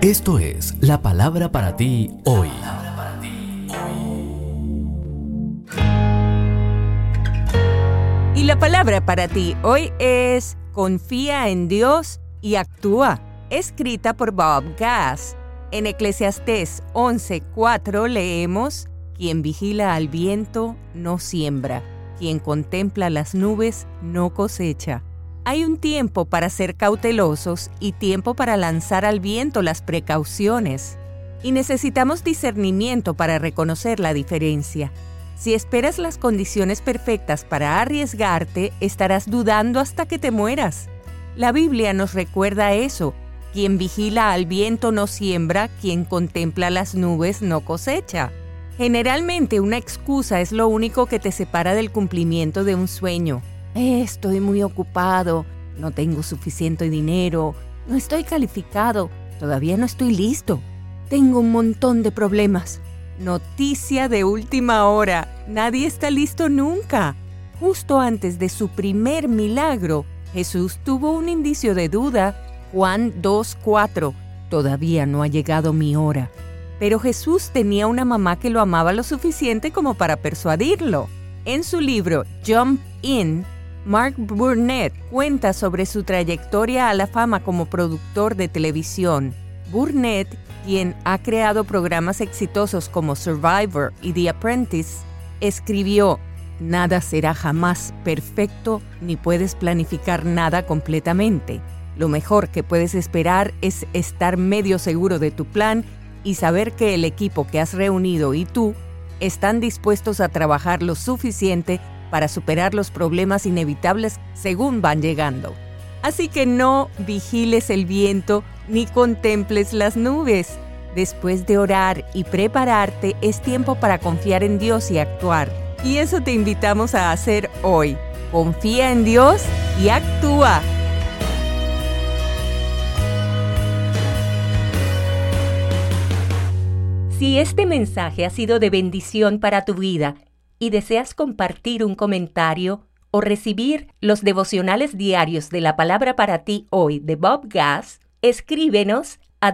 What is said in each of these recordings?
Esto es la palabra para ti hoy. Y la palabra para ti hoy es confía en Dios y actúa, escrita por Bob Gass. En Eclesiastés 11:4 leemos: quien vigila al viento no siembra, quien contempla las nubes no cosecha. Hay un tiempo para ser cautelosos y tiempo para lanzar al viento las precauciones. Y necesitamos discernimiento para reconocer la diferencia. Si esperas las condiciones perfectas para arriesgarte, estarás dudando hasta que te mueras. La Biblia nos recuerda eso. Quien vigila al viento no siembra, quien contempla las nubes no cosecha. Generalmente una excusa es lo único que te separa del cumplimiento de un sueño. Estoy muy ocupado, no tengo suficiente dinero, no estoy calificado, todavía no estoy listo. Tengo un montón de problemas. Noticia de última hora, nadie está listo nunca. Justo antes de su primer milagro, Jesús tuvo un indicio de duda. Juan 2:4, todavía no ha llegado mi hora. Pero Jesús tenía una mamá que lo amaba lo suficiente como para persuadirlo. En su libro Jump In, Mark Burnett cuenta sobre su trayectoria a la fama como productor de televisión. Burnett, quien ha creado programas exitosos como Survivor y The Apprentice, escribió: nada será jamás perfecto ni puedes planificar nada completamente. Lo mejor que puedes esperar es estar medio seguro de tu plan y saber que el equipo que has reunido y tú están dispuestos a trabajar lo suficiente para superar los problemas inevitables según van llegando. Así que no vigiles el viento ni contemples las nubes. Después de orar y prepararte, es tiempo para confiar en Dios y actuar. Y eso te invitamos a hacer hoy. Confía en Dios y actúa. Si este mensaje ha sido de bendición para tu vida y deseas compartir un comentario o recibir los devocionales diarios de la palabra para ti hoy de Bob Gass, escríbenos a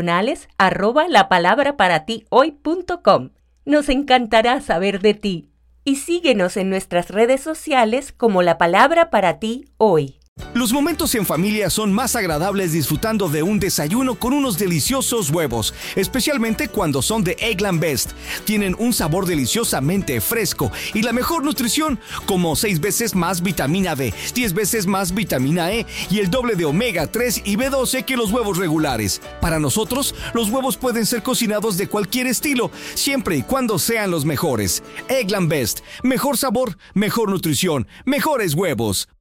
devocionales@lapalabraparatihoy.com. Nos encantará saber de ti y síguenos en nuestras redes sociales como La Palabra para Ti Hoy. Los momentos en familia son más agradables disfrutando de un desayuno con unos deliciosos huevos, especialmente cuando son de Eggland Best. Tienen un sabor deliciosamente fresco y la mejor nutrición, como 6 veces más vitamina D, 10 veces más vitamina E y el doble de omega 3 y B12 que los huevos regulares. Para nosotros, los huevos pueden ser cocinados de cualquier estilo, siempre y cuando sean los mejores. Eggland Best, mejor sabor, mejor nutrición, mejores huevos.